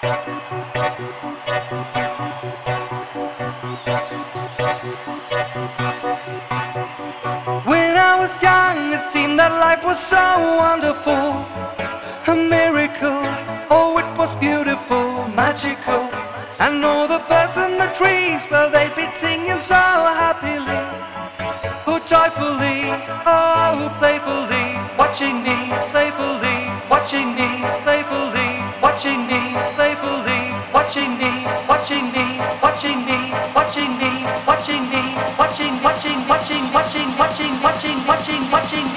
When I was young, it seemed that life was so wonderful, a miracle. Oh, it was beautiful, magical. And all the birds in the trees, well, they'd be singing so happily, oh, joyfully, oh, playfully, watching me, playfully, watching me, playfully, watching me, playfully, watching me, watching me, watching me, watching me, watching me, watching, watching, watching, watching, watching, watching, watching, watching,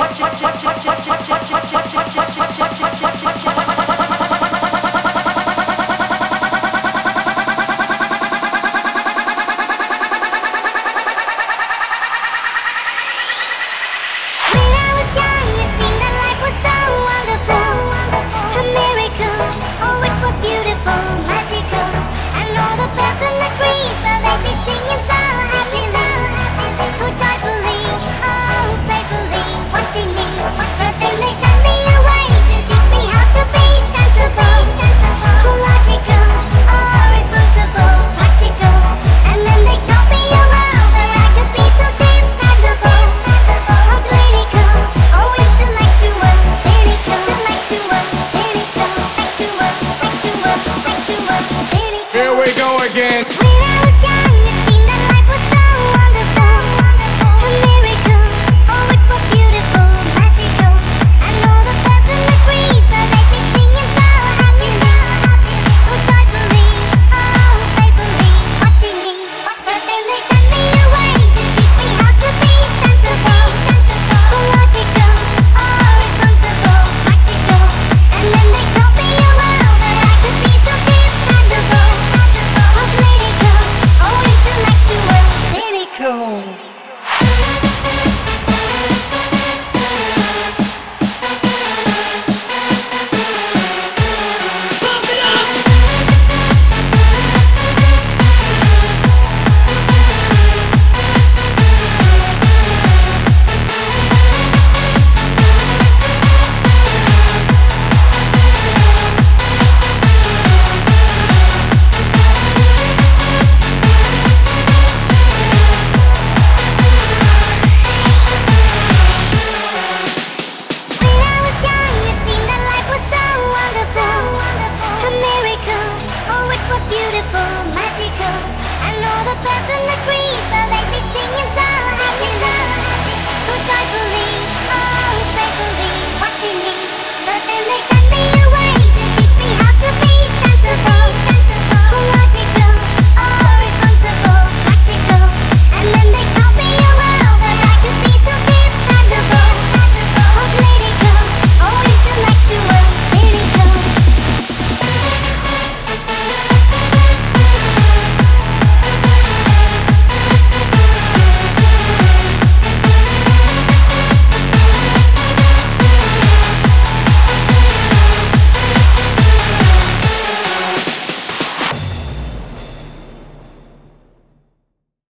Here we go again.